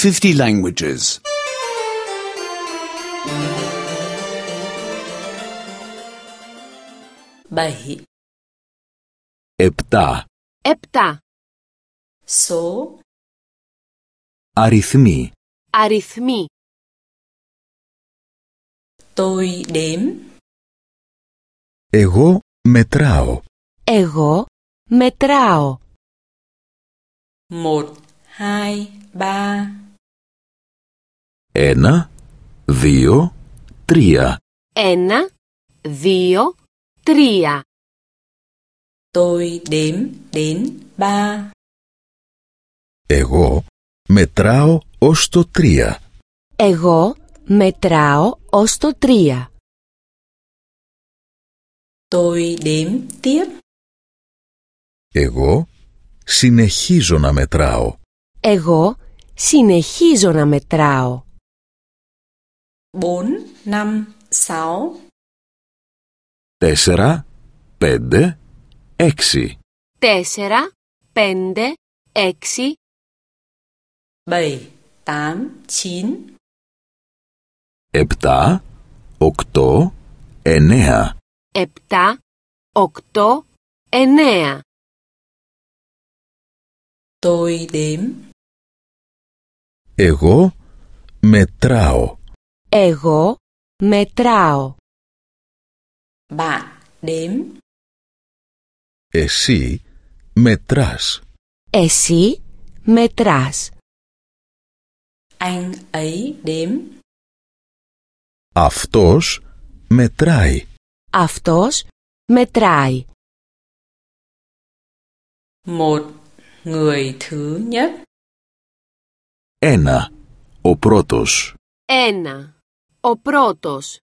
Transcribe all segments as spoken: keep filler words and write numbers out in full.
fifty languages. bảy. Επτά. Επτά. Số. Αριθμοί. Αριθμοί. Tôi đếm. Εγώ μετράω. Εγώ μετράω. Một, hai, ba. Ένα, δύο, τρία. Ένα, δύο, τρία. Tôi đếm đến ba. Εγώ μετράω ως το τρία. Εγώ μετράω ως το τρία. Tôi đếm tiếp. Εγώ συνεχίζω να μετράω. Εγώ συνεχίζω να μετράω. Bốn, năm, sáu. Τέσσερα, πέντε, έξι. Τέσσερα, πέντε, έξι. Bảy, tám, chín. Επτά, οκτώ, εννέα. Επτά, οκτώ, εννέα. Tôi đếm. Εγώ μετράω. Εγώ μετράω. Bạn đếm. Εσύ μετράς. Εσύ μετράς. Anh ấy đếm. Αυτός μετράει. Αυτός μετράει. Một, người thứ nhất. Ένα, ο πρώτος. Ένα, ο πρώτος.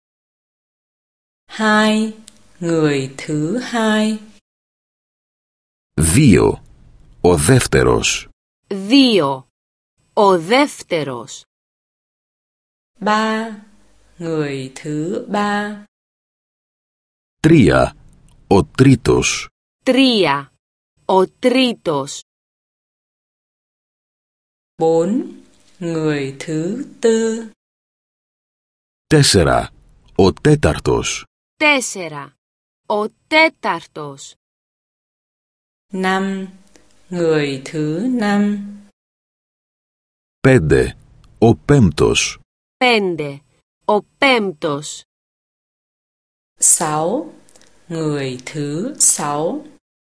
Hai, người thứ hai. Δύο, ο δεύτερος. Δύο, ο δεύτερος. Ba, người thứ ba. Τρία, ο τρίτος. Τρία, ο τρίτος. Bốn, người thứ tư. Τέσσερα, ο τέταρτος. Τέσσερα, ο τέταρτος. Năm, người thứ năm. Πέντε, ο πέμπτος. Πέντε, ο πέμπτος. Sáu, người thứ sáu.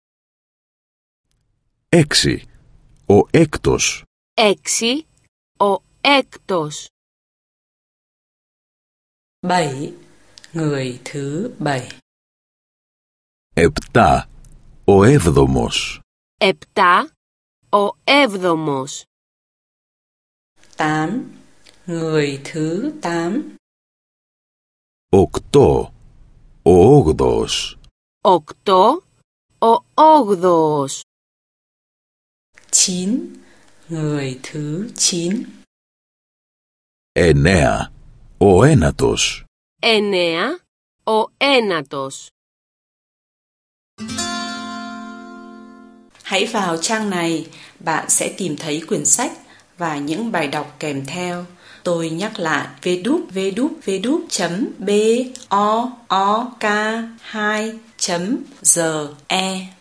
Έξι, ο έκτος. Έξι, ο έκτος. Bảy, người thứ bảy. Επτά, ο έβδομος. Επτά, ο έβδομος. Tám, người thứ tám. Οκτώ, ο όγδοος. Οκτώ, ο όγδοος. Chín, người thứ chín. Εννέα, ο ένατος. Εννέα, ο ένατος. Hãy vào trang này, bạn sẽ tìm thấy quyển sách và những bài đọc kèm theo. Tôi nhắc lại w w w chấm b o o k hai chấm g e.